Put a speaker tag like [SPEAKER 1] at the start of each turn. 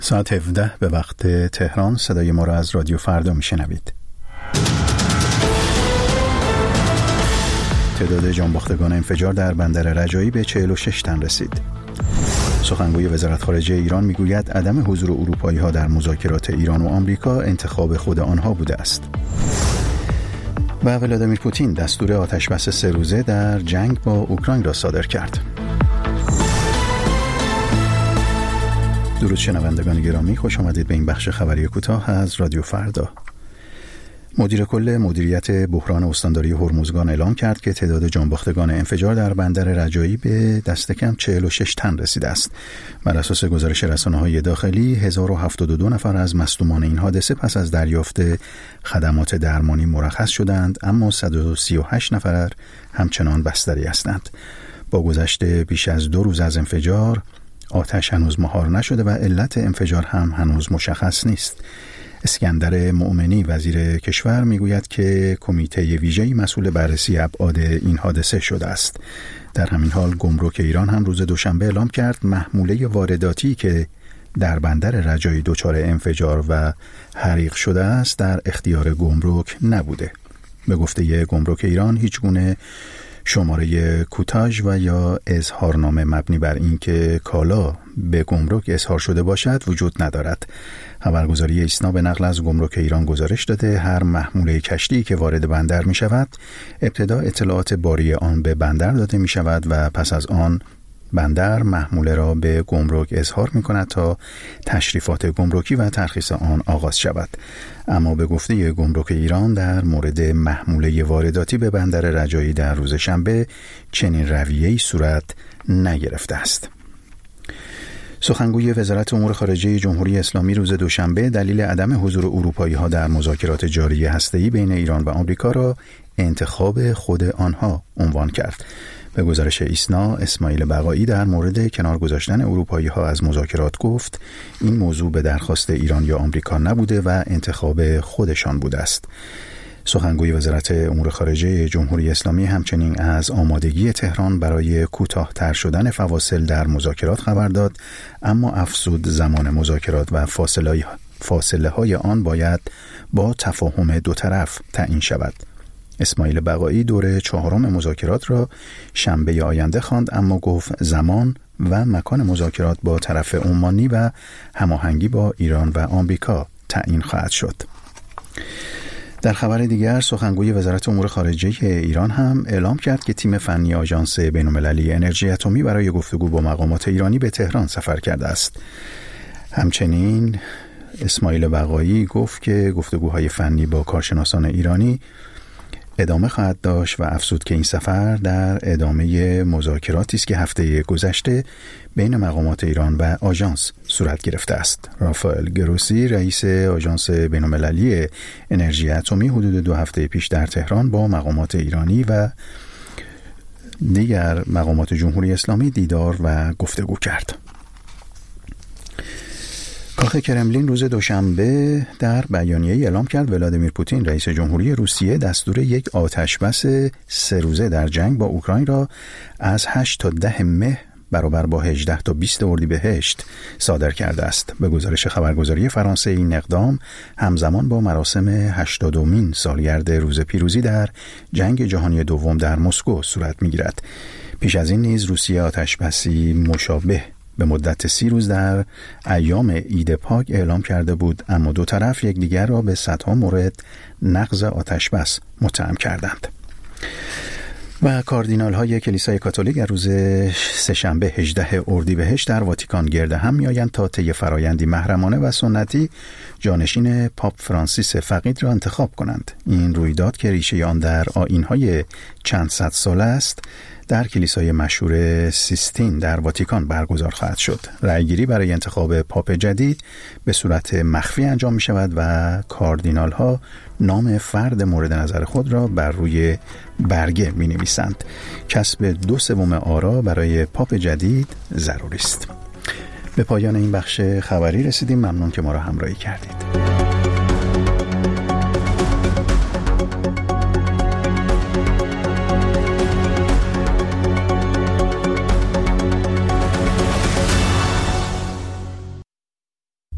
[SPEAKER 1] ساعت 17 به وقت تهران. صدای ما را از رادیو فردا میشنوید. تعداد جانباختگان انفجار در بندر رجایی به 46 تن رسید. سخنگوی وزارت خارجه ایران میگوید عدم حضور اروپایی‌ها در مذاکرات ایران و آمریکا انتخاب خود آنها بوده است. و ولادیمیر پوتین دستور آتشبس 3 روزه در جنگ با اوکراین را صادر کرد. درود شنوندگان گرامی، خوش آمدید به این بخش خبری کوتاه از رادیو فردا. مدیر کل مدیریت بحران استانداری هرمزگان اعلام کرد که تعداد جانباختگان انفجار در بندر رجایی به دست کم 46 تن رسیده است. بر اساس گزارش رسانه‌های داخلی 1072 نفر از مصدومان این حادثه پس از دریافت خدمات درمانی مرخص شدند، اما 138 نفر همچنان بستری هستند. با گذشت بیش از 2 روز از انفجار، آتش هنوز مهار نشده و علت انفجار هم هنوز مشخص نیست. اسکندر مؤمنی وزیر کشور میگوید که کمیته ویژه‌ای مسئول بررسی ابعاد این حادثه شده است. در همین حال گمرک ایران هم روز دوشنبه اعلام کرد محموله وارداتی که در بندر رجایی دچار انفجار و حریق شده است در اختیار گمرک نبوده. به گفته گمرک ایران هیچ گونه شماره کوتاژ و یا اظهارنامه مبنی بر اینکه کالا به گمرک اظهار شده باشد وجود ندارد. خبرگزاری ایسنا به نقل از گمرک ایران گزارش داده هر محموله کشتی که وارد بندر می شود ابتدا اطلاعات باری آن به بندر داده می شود و پس از آن بندر محموله را به گمرک اظهار می کند تا تشریفات گمرکی و ترخیص آن آغاز شود. اما به گفته گمرک ایران در مورد محموله وارداتی به بندر رجایی در روز شنبه چنین رویه‌ای صورت نگرفته است. سخنگوی وزارت امور خارجه جمهوری اسلامی روز دوشنبه دلیل عدم حضور اروپایی‌ها در مذاکرات جاری هسته‌ای بین ایران و آمریکا را انتخاب خود آنها عنوان کرد. به گزارش ایسنا، اسماعیل بقایی در مورد کنار گذاشتن اروپایی‌ها از مذاکرات گفت این موضوع به درخواست ایران یا آمریکا نبوده و انتخاب خودشان بوده است. سخنگوی وزارت امور خارجه جمهوری اسلامی همچنین از آمادگی تهران برای کوتاه‌تر شدن فواصل در مذاکرات خبر داد، اما افزود زمان مذاکرات و فاصله آن باید با تفاهم دو طرف تعیین شود. اسماعیل بقایی دوره 4 مذاکرات را شنبه آینده خواند، اما گفت زمان و مکان مذاکرات با طرف عمانی و هماهنگی با ایران و آمریکا تعیین خواهد شد. در خبر دیگر، سخنگوی وزارت امور خارجه ایران هم اعلام کرد که تیم فنی آژانس بین‌المللی انرژی اتمی برای گفتگو با مقامات ایرانی به تهران سفر کرده است. همچنین اسماعیل بقایی گفت که گفتگوهای فنی با کارشناسان ایرانی ادامه خواهد داشت و افزود که این سفر در ادامه مذاکراتی است که هفته گذشته بین مقامات ایران و آژانس صورت گرفته است. رافائل گروسی رئیس آژانس بین‌المللی انرژی اتمی حدود 2 هفته پیش در تهران با مقامات ایرانی و دیگر مقامات جمهوری اسلامی دیدار و گفتگو کرد. کاخ کرملین روز دوشنبه در بیانیه‌ای اعلام کرد ولادیمیر پوتین رئیس جمهوری روسیه دستور یک آتشبس 3 روزه در جنگ با اوکراین را از 8 تا 10 مه برابر با 18 تا 20 اردیبهشت صادر کرده است. به گزارش خبرگزاری فرانسه این اقدام همزمان با مراسم 80مین سالگرد روز پیروزی در جنگ جهانی دوم در مسکو صورت می‌گیرد. پیش از این نیز روسیه آتشبسی مشابه به مدت 30 روز در ایام عید پاک اعلام کرده بود، اما دو طرف یکدیگر را به صدها مورد نقض آتشبس متهم کردند. و کاردینال های کلیسای کاتولیک در روز سه‌شنبه 18 اردیبهشت در واتیکان گرد هم می‌آیند تا طی فرایندی محرمانه و سنتی جانشین پاپ فرانسیس فقید را انتخاب کنند. این رویداد که ریشه آن در آیین‌های چند صد ساله است، در کلیسای مشهور سیستین در واتیکان برگزار خواهد شد. رأیگیری برای انتخاب پاپ جدید به صورت مخفی انجام می شود و کاردینال ها نام فرد مورد نظر خود را بر روی برگه می نویسند. کسب 2/3 آرا برای پاپ جدید ضروری است. به پایان این بخش خبری رسیدیم. ممنون که ما را همراهی کردید.